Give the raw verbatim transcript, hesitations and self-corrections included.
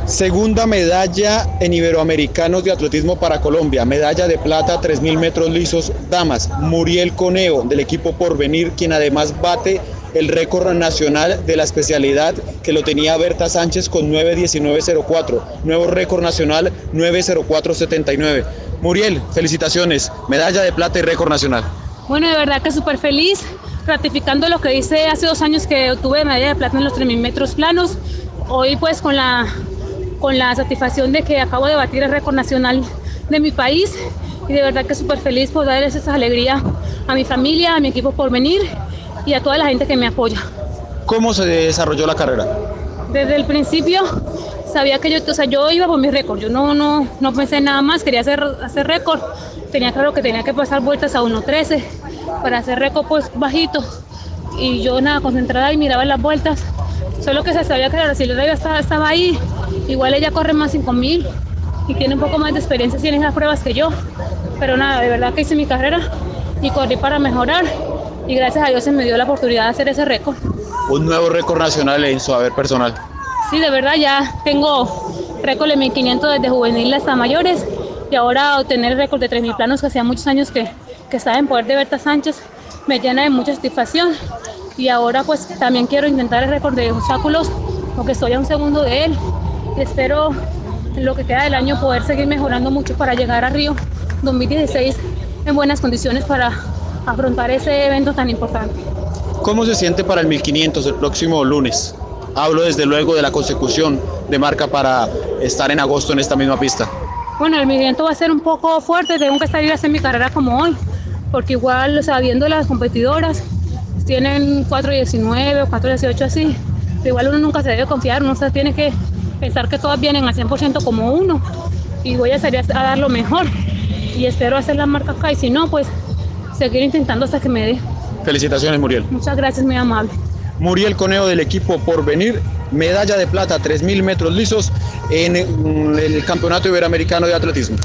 Segunda medalla en Iberoamericanos de Atletismo para Colombia, medalla de plata tres mil metros lisos damas, Muriel Coneo del equipo Porvenir, quien además bate el récord nacional de la especialidad que lo tenía Berta Sánchez con nueve diecinueve cero cuatro, nuevo récord nacional nueve cero cuatro setenta y nueve. Muriel, felicitaciones, medalla de plata y récord nacional. Bueno, de verdad que súper feliz, ratificando lo que hice hace dos años que obtuve medalla de plata en los tres mil metros planos. Hoy pues con la, con la satisfacción de que acabo de batir el récord nacional de mi país y de verdad que súper feliz por darles esa alegría a mi familia, a mi equipo Porvenir y a toda la gente que me apoya. ¿Cómo se desarrolló la carrera? Desde el principio sabía que yo, o sea, yo iba por mi récord, yo no, no, no pensé en nada más, quería hacer, hacer récord, tenía claro que tenía que pasar vueltas a uno trece para hacer récord pues bajito y yo nada, concentrada y miraba las vueltas, solo que se sabía que la brasileña estaba, estaba ahí, igual ella corre más cinco mil y tiene un poco más de experiencia en esas pruebas que yo, pero nada, de verdad que hice mi carrera y corrí para mejorar y gracias a Dios se me dio la oportunidad de hacer ese récord. Un nuevo récord nacional en su haber personal. Sí, de verdad ya tengo récord de mil quinientos desde juvenil hasta mayores y ahora obtener el récord de tres mil planos que hacía muchos años que, que estaba en poder de Berta Sánchez me llena de mucha satisfacción y ahora pues también quiero intentar el récord de obstáculos porque estoy a un segundo de él y espero en lo que queda del año poder seguir mejorando mucho para llegar a Río dos mil dieciséis en buenas condiciones para afrontar ese evento tan importante. ¿Cómo se siente para el mil quinientos el próximo lunes? Hablo desde luego de la consecución de marca para estar en agosto en esta misma pista. Bueno, el mil quinientos va a ser un poco fuerte, tengo que salir a hacer mi carrera como hoy, porque igual, o sea, viendo las competidoras, tienen cuatro diecinueve o cuatro dieciocho así, pero igual uno nunca se debe confiar, uno se tiene que pensar que todas vienen al cien por ciento como uno, y voy a salir a dar lo mejor, y espero hacer la marca acá, y si no, pues seguir intentando hasta que me dé. Felicitaciones, Muriel. Muchas gracias, muy amable. Muriel Coneo del equipo Porvenir, medalla de plata tres mil metros lisos en el Campeonato Iberoamericano de Atletismo.